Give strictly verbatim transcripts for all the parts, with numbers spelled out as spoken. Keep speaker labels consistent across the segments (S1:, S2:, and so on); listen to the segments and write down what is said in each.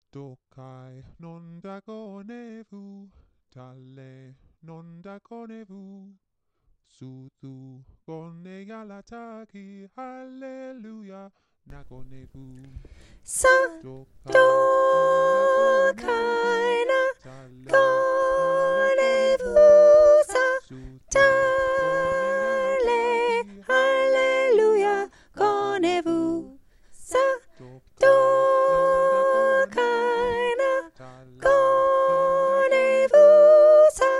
S1: Tokai non dagonevu, tale non dagonevu, sutu gone yalataki, hallelujah, nagonevu.
S2: Sa tokaina gonevusa tale hallelujah gonevu sa tokaina gonevusa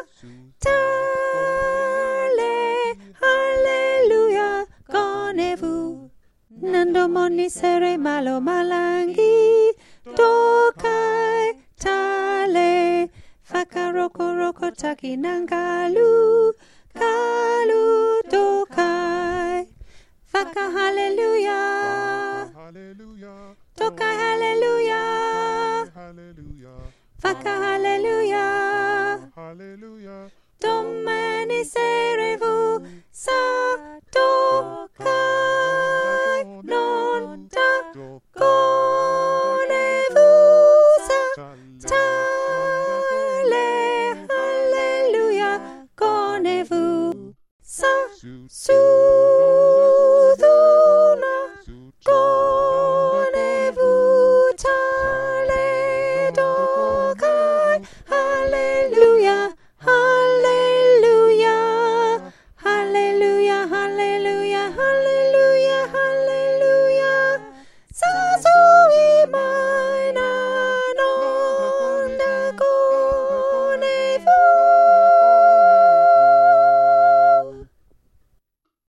S2: tale hallelujah gonevu Nando moni sere malo malangi tokai tale Fakaroko roko taki nangalu kalu tokai Faka hallelujah
S1: Hallelujah,
S2: Tokai hallelujah
S1: hallelujah,
S2: Faka hallelujah
S1: hallelujah,
S2: Domani serevu sa tokai